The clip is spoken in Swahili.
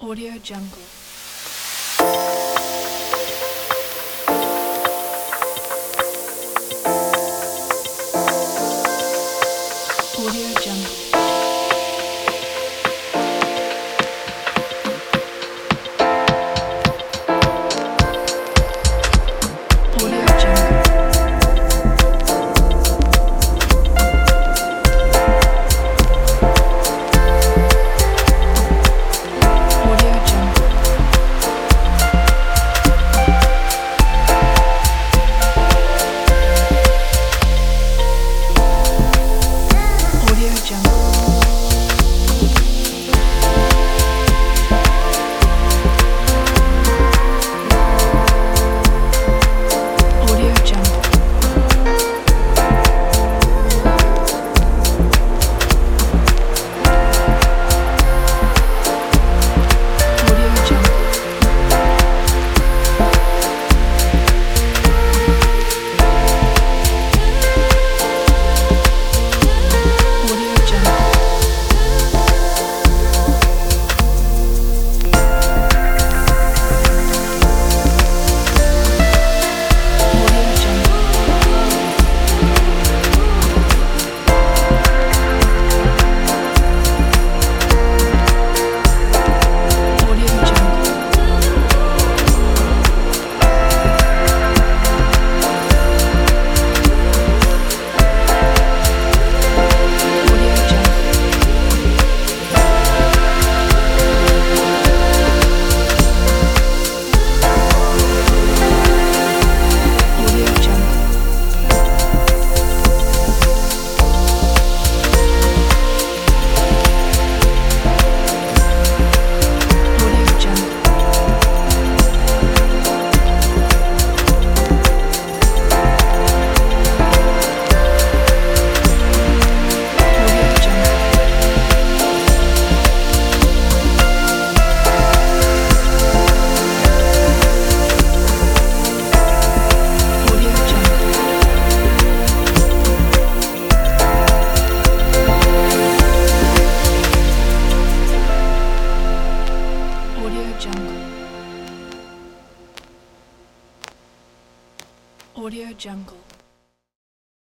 Audio Jungle. Audio Jungle. Audio Jungle. Audio Jungle. Audio Jungle. Audio Jungle. Audio Jungle. Audio Jungle. Audio Jungle. Audio Jungle. Audio Jungle. Audio Jungle. Audio Jungle. Audio Jungle. Audio Jungle. Audio Jungle. Audio Jungle.